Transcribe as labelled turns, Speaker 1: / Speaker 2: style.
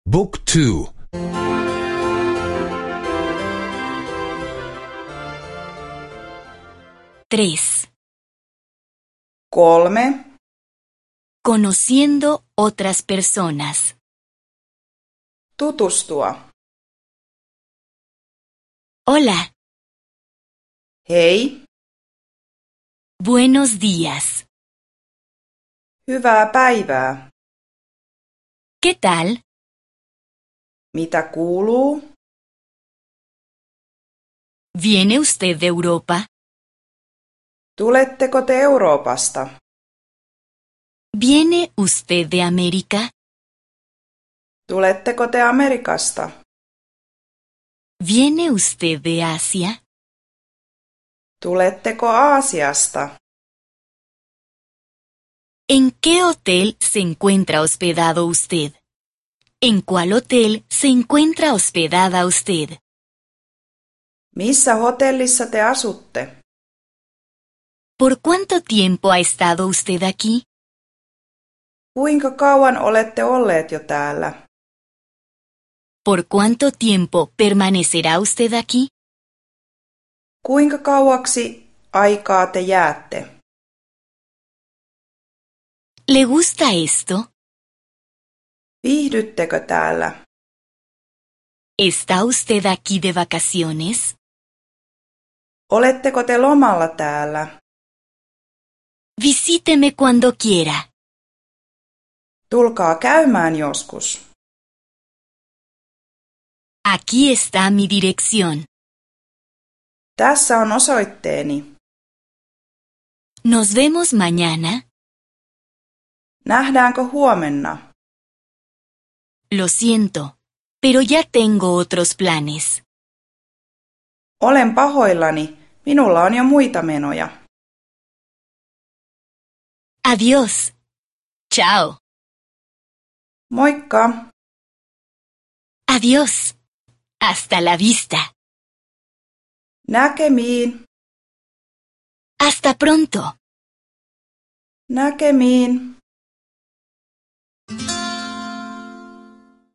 Speaker 1: Book 2.
Speaker 2: 3.
Speaker 3: 3.
Speaker 2: Conociendo otras personas.
Speaker 3: Tutustua.
Speaker 2: Hola,
Speaker 3: Hei,
Speaker 2: buenos días.
Speaker 3: hyvää päivää.
Speaker 2: ¿Qué tal?
Speaker 3: Mitä kuuluu?
Speaker 2: ¿Viene usted de Europa?
Speaker 3: Tuletteko te Euroopasta?
Speaker 2: ¿Viene usted de América?
Speaker 3: Tuletteko te Amerikasta?
Speaker 2: ¿Viene usted de Asia?
Speaker 3: Tuletteko Aasiasta?
Speaker 2: ¿En qué hotel se encuentra hospedado usted? ¿En cuál hotel se encuentra hospedada usted?
Speaker 3: Missä hotellissa te asutte?
Speaker 2: ¿Por cuánto tiempo ha estado usted aquí?
Speaker 3: Kuinka kauan olette olleet jo täällä?
Speaker 2: ¿Por cuánto tiempo permanecerá usted aquí?
Speaker 3: Kuinka kauaksi aikaa te jäätte?
Speaker 2: ¿Le gusta esto?
Speaker 3: Viihdyttekö täällä?
Speaker 2: ¿Está usted aquí de vacaciones?
Speaker 3: Oletteko te lomalla täällä?
Speaker 2: Visíteme cuando quiera.
Speaker 3: Tulkaa käymään joskus.
Speaker 2: Aquí está mi dirección.
Speaker 3: Tässä on osoitteeni.
Speaker 2: Nos vemos mañana.
Speaker 3: Nähdäänkö huomenna?
Speaker 2: Lo siento, pero ya tengo otros planes.
Speaker 3: Olen pahoillani. Minulla on jo muita menoja.
Speaker 2: Adiós. Chao.
Speaker 3: Moikka!
Speaker 2: Adiós. Hasta la vista.
Speaker 3: Näkemiin!
Speaker 2: Hasta pronto.
Speaker 3: Näkemiin!